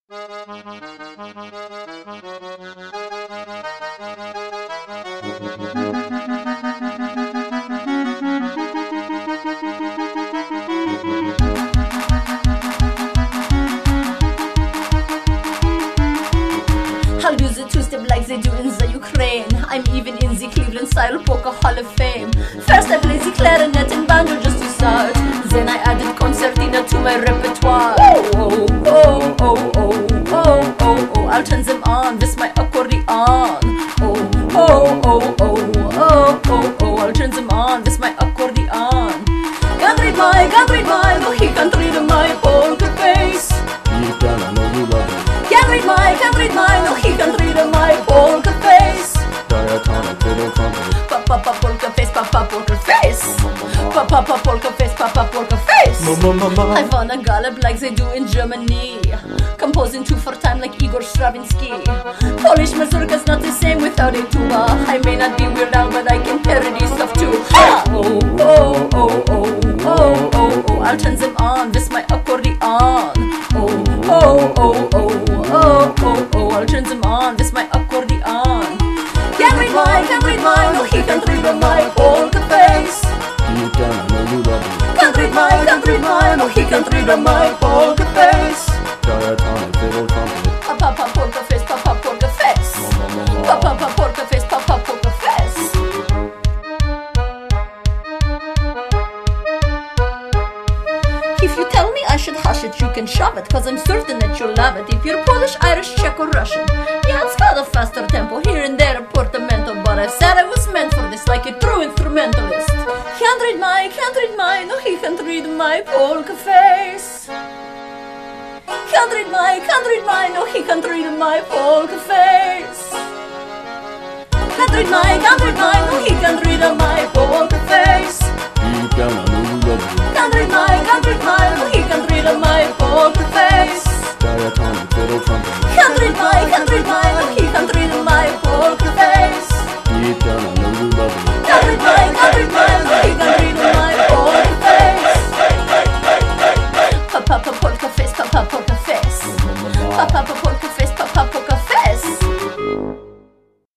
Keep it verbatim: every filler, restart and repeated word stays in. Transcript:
I'll use a two-step like they do in the Ukraine. I'm even in the Cleveland style polka Hall of Fame. First I play the clarinet and banjo just to start. Then I added concertina to my repertoire. Oh, oh, oh, oh, oh, oh, oh, oh. I'll turn them on with my accordion. Oh, oh, oh, oh, oh, oh, oh. I'll turn them on with my accordion. Can't read my, can't read my, no he can't read my polka face. Deep down I know you love it. Can't read my, can't read my, no he can't read my polka face. Diatonic fiddle trumpet. Pa pa pa polka face, pa pa polka face. Pa pa pa polka face, pa pa polka face. I wanna gallop like they do in Germany, composing two for time like Igor Stravinsky. Polish mazurka's not the same without a tuba. I may not be Weird Al, but I can parody stuff too. Ha! Oh, oh, oh, oh, oh, oh, oh. I'll turn them on with my accordion. Oh, oh, oh, oh, oh, oh, oh. I'll turn them on with my accordion. Can't read my, can't read my, no he can't read my polka face. Deep down I know you love it. Can't read my, can't read my, no he can't read my polka face. Diatonic fiddle trumpet. Pa pa pa polka face, pa pa polka face. Pa pa pa polka face, pa pa polka face. If you tell me I should hush it, you can shove it, cause I'm certain that you'll love it. If you're Polish, Irish, Czech or Russian, yeah, it's got a faster tempo, here and there a portamento, but I said I was meant for this like a true instrumentalist. Can't read my, can't read my, no he can't read my polka face. Can't read my, can't read my, no he can't read my polka face. Can't read my, can't read my, no he can't read my polka face. Deep down I know you love it. Can't read my, can't read my, no he can't read my polka face. Diatonic fiddle trumpet. Can't read my, can't read my, no